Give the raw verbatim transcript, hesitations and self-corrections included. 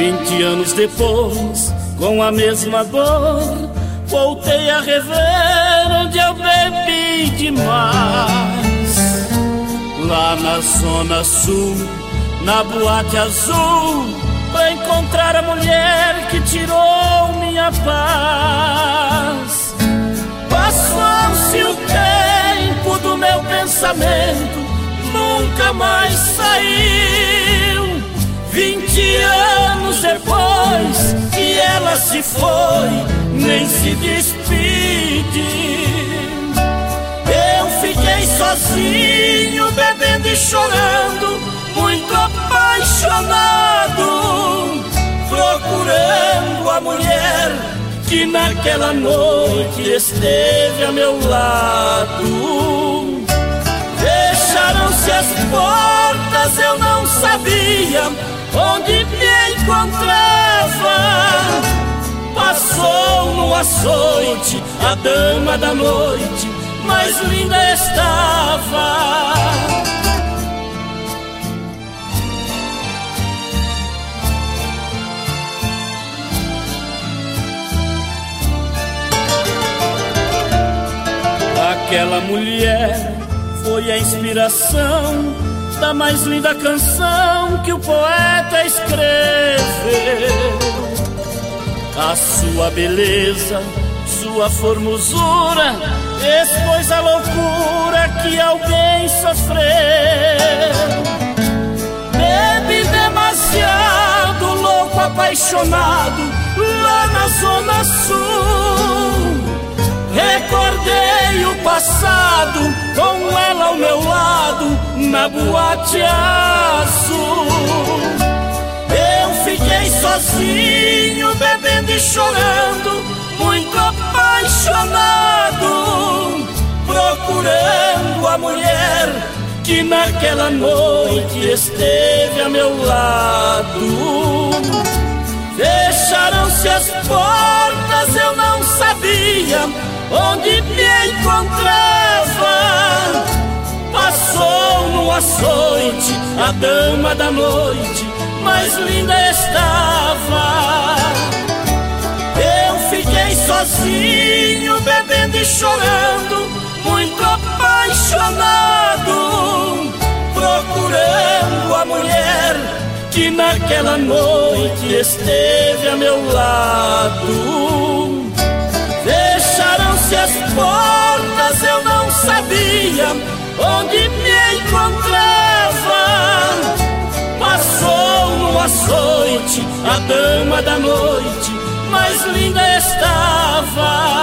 Vinte anos depois, com a mesma dor, voltei a rever onde eu bebi demais. Lá na Zona Sul, na Boate Azul, pra encontrar a mulher que tirou minha paz. Passou-se o tempo do meu pensamento, nunca mais saiu. Vinte anos depois que ela se foi, nem se despediu. Eu fiquei sozinho, bebendo e chorando, muito apaixonado, procurando a mulher que naquela noite esteve a meu lado. Fecharam-se as portas, eu não sabia onde me encontrava. Passou no açoite a dama da noite, mais linda estava. Aquela mulher foi a inspiração da mais linda canção que o poeta escreveu. A sua beleza, sua formosura, expôs a loucura que alguém sofreu. Bebi demasiado, louco, apaixonado, lá na Zona Sul. Recordei o passado, com ela ao meu lado, na Boate Azul. Eu fiquei sozinho, bebendo e chorando, muito apaixonado, procurando a mulher que naquela noite esteve a meu lado. Fecharam-se as portas, eu não sabia onde me encontrava. Passou no açoite a dama da noite, mais linda estava. Eu fiquei sozinho, bebendo e chorando, muito apaixonado, procurando a mulher que naquela noite esteve a meu lado. Fecharam-se as portas, eu não sabia onde me encontrava. Passou no açoite a dama da noite, mais linda estava.